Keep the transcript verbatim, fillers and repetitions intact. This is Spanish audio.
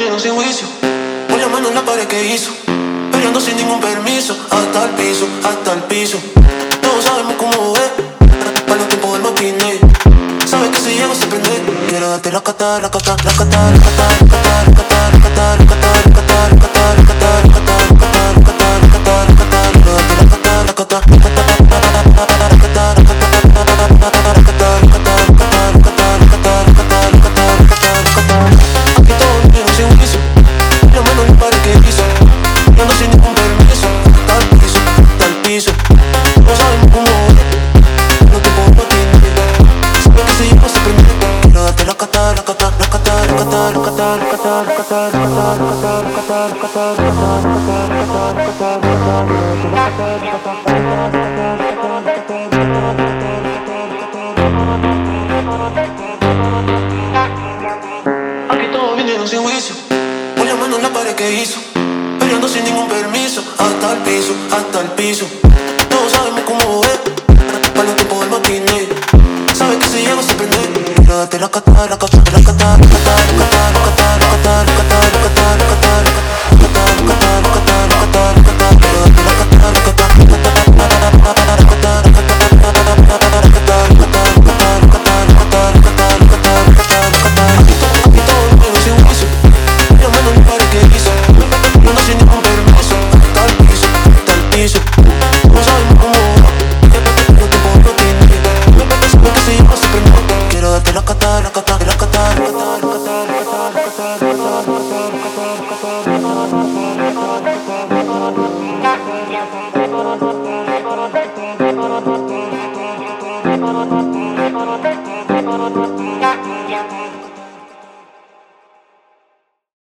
vinieron sin juicio, con la mano en la pared que hizo, peleando sin ningún permiso, hasta el piso, hasta el piso. Todos sabemos cómo es, para los tiempos del maquiné. Sabes que si llego se prende. Quiero darte la cata, la cata, la cata, la cata, la cata, la cata, la cata, la cata, la cata, la cata, la cata, la cata, la cata, la cata, la cata, la cata. Quiero darte la cata, la cata, la cata, la cata, la cata, la cata. Aquí todo vinieron sin juicio, la mano en la pared que hizo, peleando sin ningún permiso, hasta el piso, hasta el piso. Todos sabemos cómo es, no te puedo maquinar. Sabes que si llego se prende. Quiero darte la cata, la cata, la cata, la cata, la cata, la cata, la cata, la cata, la cata, la cata, la cata, la Aquí todos vinieron sin juicio, con la mano en la pared que hizo, peleando sin ningún permiso, hasta el piso, hasta el piso. Todos sabemos cómo es, para los tiempos del maquiné. Sabes que si llego se prende. Quiero darte la cata, la cata.